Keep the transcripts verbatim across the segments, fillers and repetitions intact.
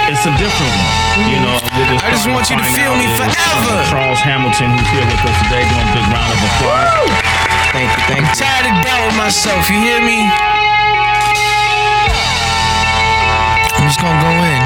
it's a different one. You know, I just want you to feel me forever. Charles Hamilton, who's here with us today, doing a big round of applause. Thank you, thank you. I'm tired of doubting myself, you hear me? I'm just gonna go in.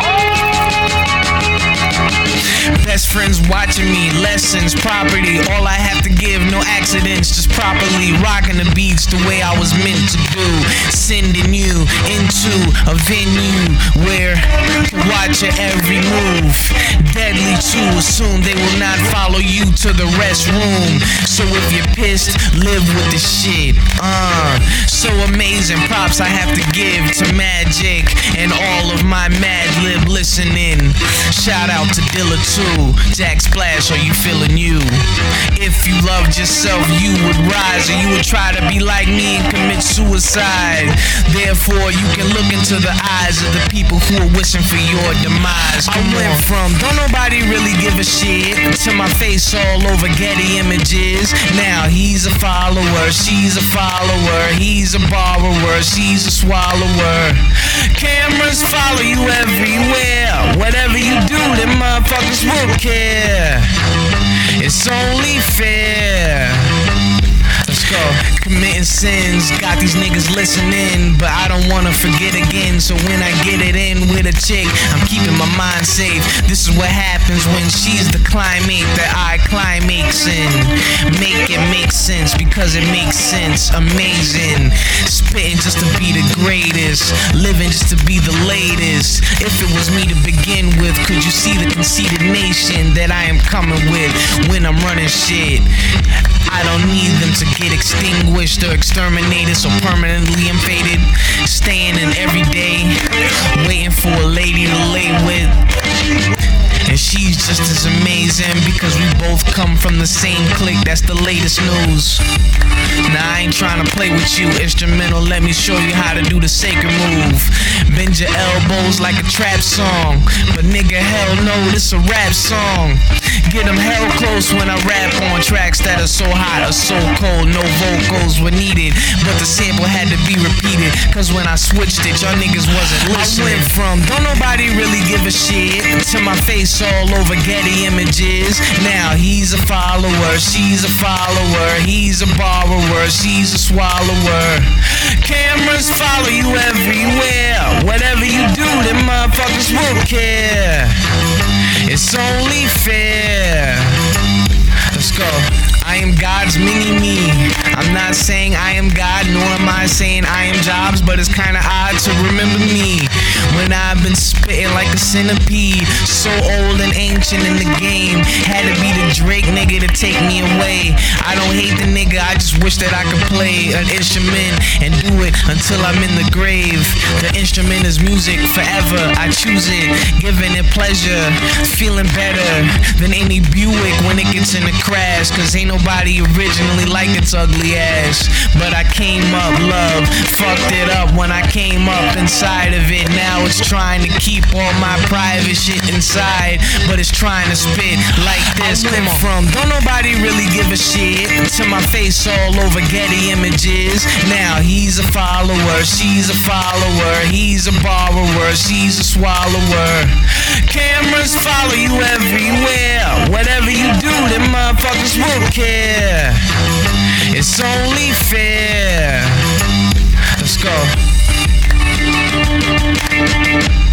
Best friends watching me, lessons, property. All I have to give, no accidents, just properly rocking the beats the way I was meant to do. Sending you into a venue where you can watch your every move. Deadly too, soon they will not follow you to the restroom. So if you're pissed, live with the shit. Uh, so amazing props I have to give to Magic and all of my Mad Lib listening. Shout out to Dilla too. Jack Splash, are you feeling you? If you loved yourself, you would rise, or you would try to be like me and commit suicide. Therefore, you can look into the eyes of the people who are wishing for your demise. Come I went on. From don't nobody really give a shit to my face all over Getty Images. Now he's a follower, she's a follower, he's a borrower, she's a swallower. Cameras follow you everywhere. Whatever you do, them motherfuckers will care. It's only fair. Let's go. Committing sins, got these niggas listening, but I don't wanna forget again. So when I get it in with a chick, I'm keeping my mind safe. This is what happens when she's the climate that I climax in. Make it make sense because it makes sense. Amazing. Spitting just to be the greatest, living just to be the latest. If it was me to begin with, could you see the conceited nation that I am coming with when I'm running shit? I don't need them to get extinguished or exterminated, so permanently I'm faded. Staying in every day, waiting for a lady to lay with. And she's just as amazing because we both come from the same clique. That's the latest news. Now I ain't trying to play with you. Instrumental, let me show you how to do the sacred move. Bend your elbows like a trap song. But nigga, hell no, this a rap song. Get them hell close when I rap on tracks that are so hot or so cold. No vocals were needed, but the sample had to be repeated. Cause when I switched it, y'all niggas wasn't listening. I went from don't nobody really give a shit to my face all over Getty Images. Now he's a follower, she's a follower, he's a borrower, she's a swallower. Cameras follow you everywhere. Whatever you do, them motherfuckers will care. It's only fair. Let's go. I am God's mini-me. I'm not saying I am God, nor am I saying I am Jobs, but it's kinda odd to remember me when I've been spitting like a centipede. So old and ancient in the game. Had to be the Drake nigga to take me away. I don't hate the nigga, I just wish that I could play an instrument and do it until I'm in the grave. The instrument is music forever, I choose it, giving it pleasure, feeling better than any Buick when it gets in a crash. Cause ain't nobody originally like its ugly ass. But I came up, love, fucked it up when I came up inside of it. Now it's trying to keep all my private shit inside, but it's trying to spit like this. Come from don't nobody really give a shit to my face all over Getty Images. Now he's a follower, she's a follower, he's a borrower, she's a swallower. Cameras follow you everywhere. Whatever you do, them motherfuckers will care. It's only fair. Let's go.